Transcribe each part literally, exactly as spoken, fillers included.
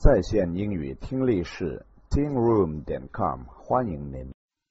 在线英语听力室 tingroom dot com 欢迎您。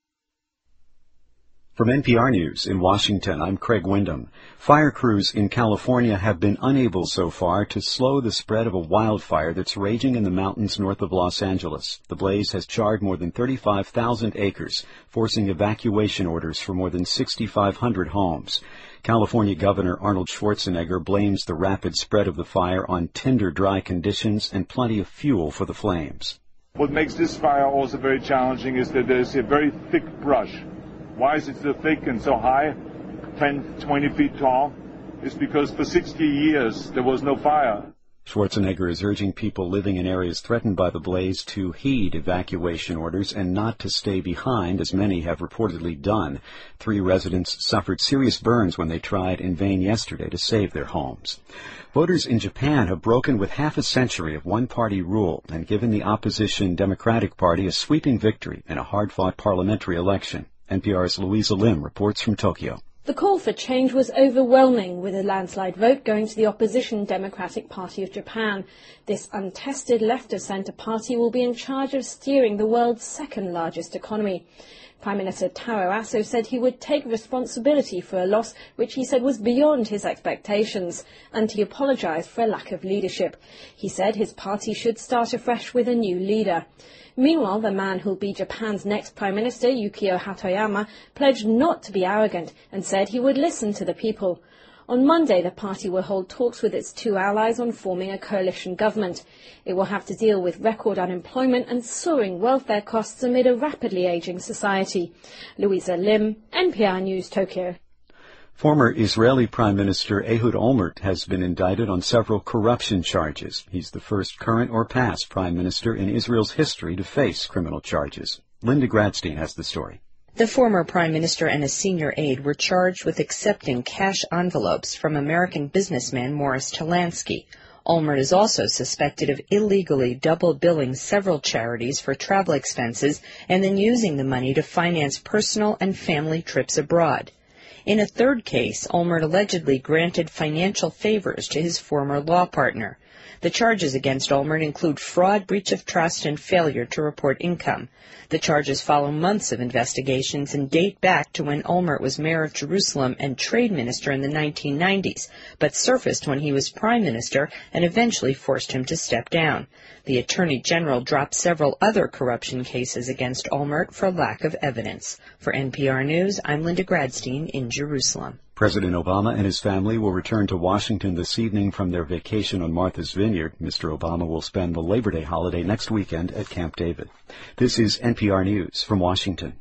From N P R News in Washington, I'm Craig Windham. Fire crews in California have been unable so far to slow the spread of a wildfire that's raging in the mountains north of Los Angeles. The blaze has charred more than thirty-five thousand acres, forcing evacuation orders for more than sixty-five hundred homes. California Governor Arnold Schwarzenegger blames the rapid spread of the fire on tinder dry conditions and plenty of fuel for the flames. What makes this fire also very challenging is that there's a very thick brush. Why is it so thick and so high, ten, twenty feet tall? It's because for sixty years there was no fire. Schwarzenegger is urging people living in areas threatened by the blaze to heed evacuation orders and not to stay behind, as many have reportedly done. Three residents suffered serious burns when they tried in vain yesterday to save their homes. Voters in Japan have broken with half a century of one-party rule and given the opposition Democratic Party a sweeping victory in a hard-fought parliamentary election. N P R's Louisa Lim reports from Tokyo. The call for change was overwhelming, with a landslide vote going to the opposition Democratic Party of Japan. This untested left-of-centre party will be in charge of steering the world's second-largest economy. Prime Minister Taro Aso said he would take responsibility for a loss which he said was beyond his expectations, and he apologised for a lack of leadership. He said his party should start afresh with a new leader. Meanwhile, the man who'll be Japan's next Prime Minister, Yukio Hatoyama, pledged not to be arrogant and said he would listen to the people. On Monday, the party will hold talks with its two allies on forming a coalition government. It will have to deal with record unemployment and soaring welfare costs amid a rapidly ageing society. Louisa Lim, N P R News, Tokyo. Former Israeli Prime Minister Ehud Olmert has been indicted on several corruption charges. He's the first current or past Prime Minister in Israel's history to face criminal charges. Linda Gradstein has the story. The former Prime Minister and a senior aide were charged with accepting cash envelopes from American businessman Morris Talansky. Olmert is also suspected of illegally double-billing several charities for travel expenses and then using the money to finance personal and family trips abroad. In a third case, Olmert allegedly granted financial favors to his former law partner. The charges against Olmert include fraud, breach of trust, and failure to report income. The charges follow months of investigations and date back to when Olmert was mayor of Jerusalem and trade minister in the nineteen nineties, but surfaced when he was prime minister and eventually forced him to step down. The attorney general dropped several other corruption cases against Olmert for lack of evidence. For N P R News, I'm Linda Gradstein in Jerusalem. President Obama and his family will return to Washington this evening from their vacation on Martha's Vineyard. Mister Obama will spend the Labor Day holiday next weekend at Camp David. This is N P R News from Washington.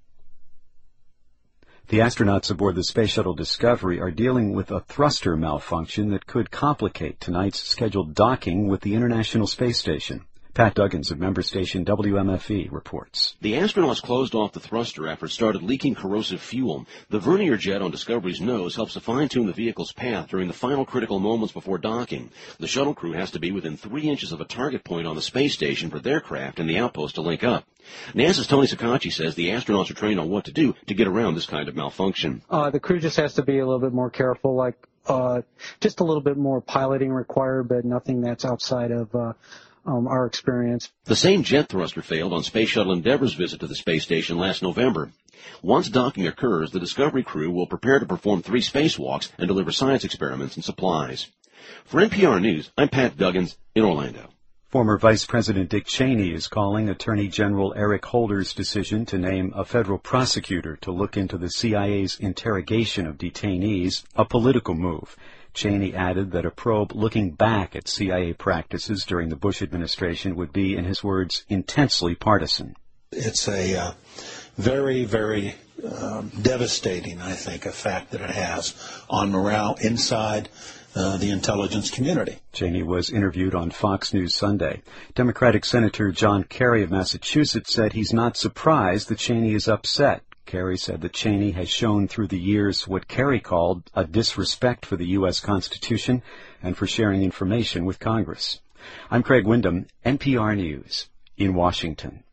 The astronauts aboard the Space Shuttle Discovery are dealing with a thruster malfunction that could complicate tonight's scheduled docking with the International Space Station. Pat Duggins of member station W M F E reports. The astronauts closed off the thruster after it started leaking corrosive fuel. The vernier jet on Discovery's nose helps to fine-tune the vehicle's path during the final critical moments before docking. The shuttle crew has to be within three inches of a target point on the space station for their craft and the outpost to link up. NASA's Tony Sakachi says the astronauts are trained on what to do to get around this kind of malfunction. Uh, the crew just has to be a little bit more careful, like uh, just a little bit more piloting required, but nothing that's outside of uh, Um, our experience. The same jet thruster failed on Space Shuttle Endeavour's visit to the space station last November. Once docking occurs, the Discovery crew will prepare to perform three spacewalks and deliver science experiments and supplies. For N P R News, I'm Pat Duggins in Orlando. Former Vice President Dick Cheney is calling Attorney General Eric Holder's decision to name a federal prosecutor to look into the C I A's interrogation of detainees a political move. Cheney added that a probe looking back at C I A practices during the Bush administration would be, in his words, intensely partisan. It's a uh, very, very um, devastating, I think, effect that it has on morale inside uh, the intelligence community. Cheney was interviewed on Fox News Sunday. Democratic Senator John Kerry of Massachusetts said he's not surprised that Cheney is upset. Kerry said that Cheney has shown through the years what Kerry called a disrespect for the U S Constitution and for sharing information with Congress. I'm Craig Windham, N P R News, in Washington.